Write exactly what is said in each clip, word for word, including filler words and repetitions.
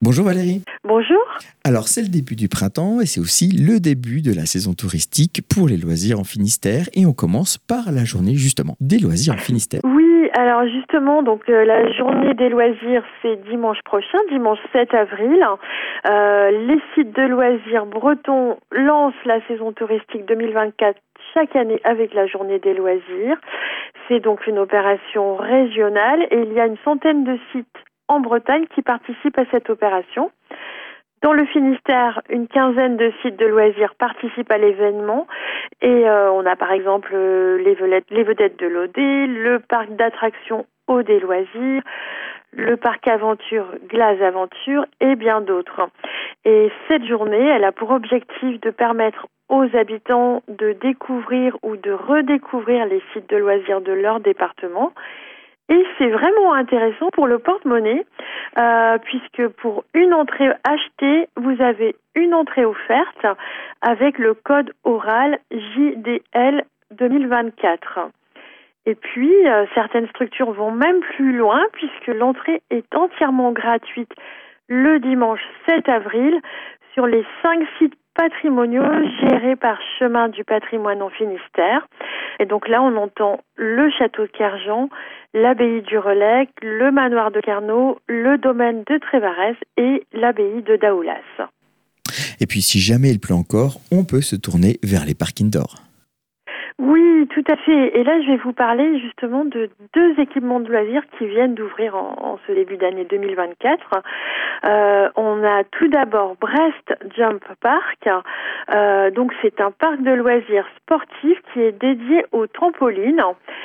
Bonjour Valérie. Bonjour. Alors c'est le début du printemps et c'est aussi le début de la saison touristique pour les loisirs en Finistère et on commence par la journée justement des loisirs en Finistère. Oui, alors justement, donc euh, la journée des loisirs, c'est dimanche prochain, dimanche sept avril. Euh, les sites de loisirs bretons lancent la saison touristique deux mille vingt-quatre chaque année avec la journée des loisirs. C'est donc une opération régionale et il y a une centaine de sites en Bretagne qui participent à cette opération. Dans le Finistère, une quinzaine de sites de loisirs participent à l'événement et euh, on a par exemple euh, les, vedettes, les vedettes de l'O D, le parc d'attractions Eau des loisirs, le parc aventure Glace Aventure et bien d'autres. Et cette journée, elle a pour objectif de permettre aux habitants de découvrir ou de redécouvrir les sites de loisirs de leur département. Et c'est vraiment intéressant pour le porte-monnaie, euh, puisque pour une entrée achetée, vous avez une entrée offerte avec le code oral J D L deux mille vingt-quatre. Et puis, euh, certaines structures vont même plus loin, puisque l'entrée est entièrement gratuite le dimanche sept avril sur les cinq sites patrimoniaux gérés par Chemin du patrimoine en Finistère. Et donc là, on entend le château de Kerjan, l'abbaye du Relecq, le manoir de Carnot, le domaine de Trévarez et l'abbaye de Daoulas. Et puis si jamais il pleut encore, on peut se tourner vers les parcs indoor. Oui, tout à fait. Et là, je vais vous parler justement de deux équipements de loisirs qui viennent d'ouvrir en, en ce début d'année deux mille vingt-quatre. Euh, on a tout d'abord Brest Jump Park. Euh, donc, c'est un parc de loisirs sportifs qui est dédié aux trampolines.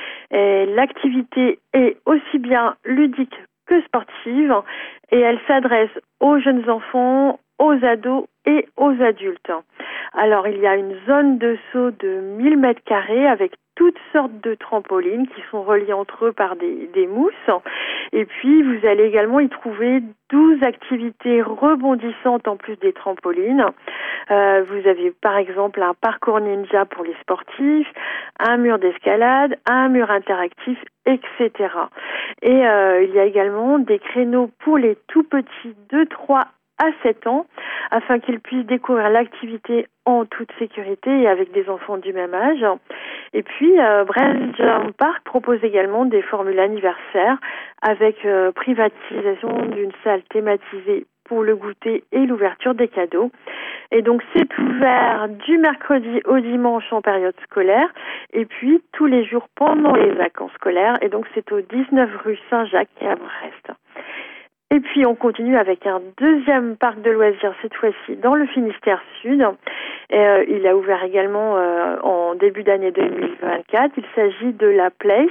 Et l'activité est aussi bien ludique que sportive et elle s'adresse aux jeunes enfants, aux ados et aux adultes. Alors, il y a une zone de saut de mille mètres carrés avec toutes sortes de trampolines qui sont reliées entre eux par des, des mousses. Et puis, vous allez également y trouver douze activités rebondissantes en plus des trampolines. Euh, vous avez par exemple un parcours ninja pour les sportifs, un mur d'escalade, un mur interactif, et cetera. Et euh, il y a également des créneaux pour les tout petits de trois à sept ans, afin qu'ils puissent découvrir l'activité en toute sécurité et avec des enfants du même âge. Et puis, euh, Brest Jump Park propose également des formules anniversaires avec euh, privatisation d'une salle thématisée pour le goûter et l'ouverture des cadeaux. Et donc, c'est ouvert du mercredi au dimanche en période scolaire et puis tous les jours pendant les vacances scolaires. Et donc, c'est au dix-neuf rue Saint-Jacques et à Brest. Et puis, on continue avec un deuxième parc de loisirs, cette fois-ci dans le Finistère Sud. Et, euh, il a ouvert également euh, en début d'année deux mille vingt-quatre. Il s'agit de la Place.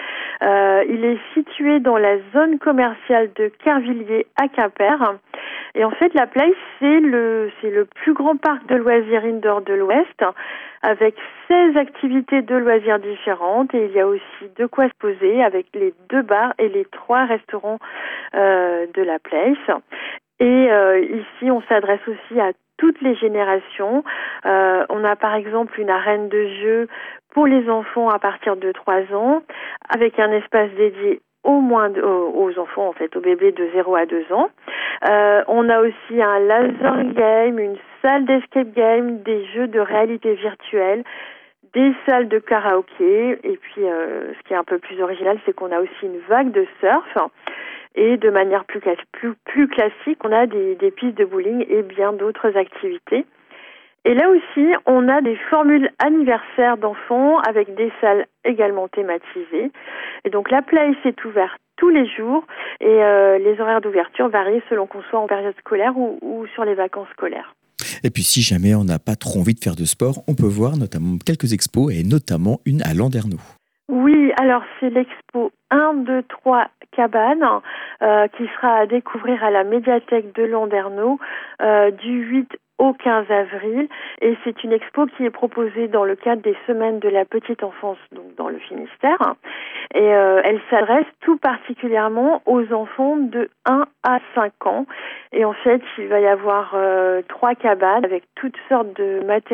Euh, il est situé dans la zone commerciale de Kervilliers à Quimper. Et en fait, la Place, c'est le, c'est le plus grand parc de loisirs indoor de l'Ouest, avec seize activités de loisirs différentes. Et il y a aussi de quoi se poser avec les deux bars et les trois restaurants euh, de la Place. Et euh, ici, on s'adresse aussi à toutes les générations. Euh, on a par exemple une arène de jeu pour les enfants à partir de trois ans, avec un espace dédié au moins de, aux enfants, en fait, aux bébés de zéro à deux ans. Euh, on a aussi un laser game, une salle d'escape game, des jeux de réalité virtuelle, des salles de karaoké. Et puis, euh, ce qui est un peu plus original, c'est qu'on a aussi une vague de surf. Et de manière plus, plus, plus classique, on a des, des pistes de bowling et bien d'autres activités. Et là aussi, on a des formules anniversaires d'enfants avec des salles également thématisées. Et donc la Place est ouverte tous les jours et euh, les horaires d'ouverture varient selon qu'on soit en période scolaire ou, ou sur les vacances scolaires. Et puis si jamais on n'a pas trop envie de faire de sport, on peut voir notamment quelques expos et notamment une à Landerneau. Oui, alors c'est l'expo un, deux, trois Cabanes euh, qui sera à découvrir à la médiathèque de Landerneau euh, du huit au quinze avril. Et c'est une expo qui est proposée dans le cadre des semaines de la petite enfance, donc dans le Finistère. Et euh, elle s'adresse tout particulièrement aux enfants de un à cinq ans. Et en fait, il va y avoir euh, trois cabanes avec toutes sortes de matériaux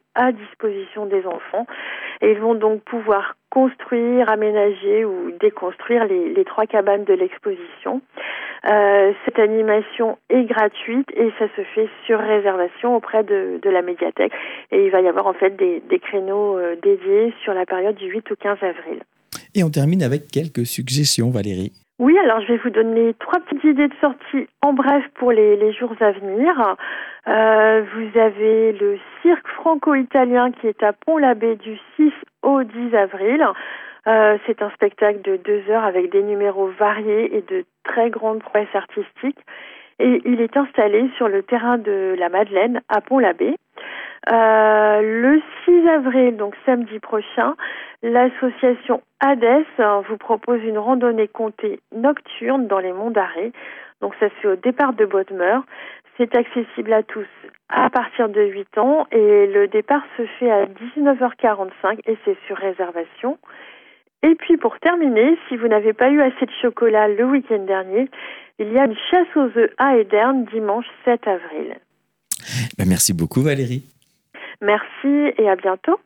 à disposition des enfants. Et ils vont donc pouvoir construire, aménager ou déconstruire les, les trois cabanes de l'exposition. Euh, cette animation est gratuite et ça se fait sur réservation auprès de, de la médiathèque. Et il va y avoir en fait des, des créneaux euh, dédiés sur la période du huit au quinze avril. Et on termine avec quelques suggestions, Valérie. Oui, alors je vais vous donner trois petites idées de sortie en bref pour les, les jours à venir. Euh, vous avez le cirque franco-italien qui est à Pont-l'Abbé du six au dix avril. Euh, c'est un spectacle de deux heures avec des numéros variés et de très grandes prouesses artistiques. Et il est installé sur le terrain de la Madeleine à Pont-l'Abbé. Euh, le six avril, donc samedi prochain, l'association Hades vous propose une randonnée comptée nocturne dans les monts d'Arrée. Donc ça se fait au départ de Bodmeur. C'est accessible à tous à partir de huit ans et le départ se fait à dix-neuf heures quarante-cinq et c'est sur réservation. Et puis pour terminer, si vous n'avez pas eu assez de chocolat le week-end dernier, il y a une chasse aux œufs à Ederne dimanche sept avril. Ben merci beaucoup Valérie. Merci et à bientôt.